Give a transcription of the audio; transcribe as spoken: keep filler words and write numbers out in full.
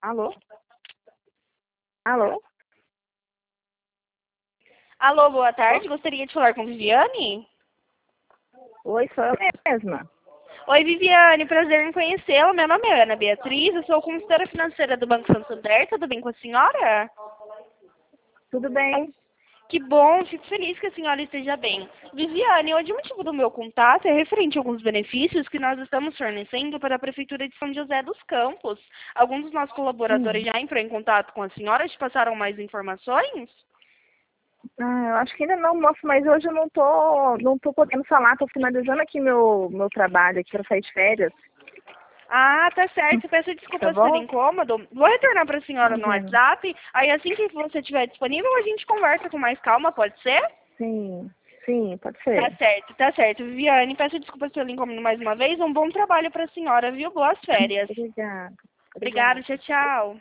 Alô? Alô? Alô, boa tarde. Gostaria de falar com Viviane? Oi, sou eu mesma. Oi, Viviane. Prazer em conhecê-la. Meu nome é Ana Beatriz. Eu sou consultora financeira do Banco Santander. Tudo bem com a senhora? Tudo bem? Que bom. Fico feliz que a senhora esteja bem. Viviane, hoje o motivo do meu contato é referente a alguns benefícios que nós estamos fornecendo para a Prefeitura de São José dos Campos. Alguns dos nossos colaboradores Hum. já entrou em contato com a senhora? Te passaram mais informações? Ah, eu acho que ainda não, moço, mas hoje eu não tô, não tô podendo falar. Tô finalizando aqui meu, meu trabalho aqui para sair de férias. Ah, tá certo. Peço Tá desculpas pelo bom? incômodo. Vou retornar para a senhora no Imagina. WhatsApp. Aí assim que você estiver disponível, a gente conversa com mais calma, pode ser? Sim, sim, pode Tá ser. certo, tá certo. Viviane, peço desculpas pelo incômodo mais uma vez. Um bom trabalho para a senhora, viu? Boas férias. Obrigada. Obrigada, Obrigada. tchau, tchau.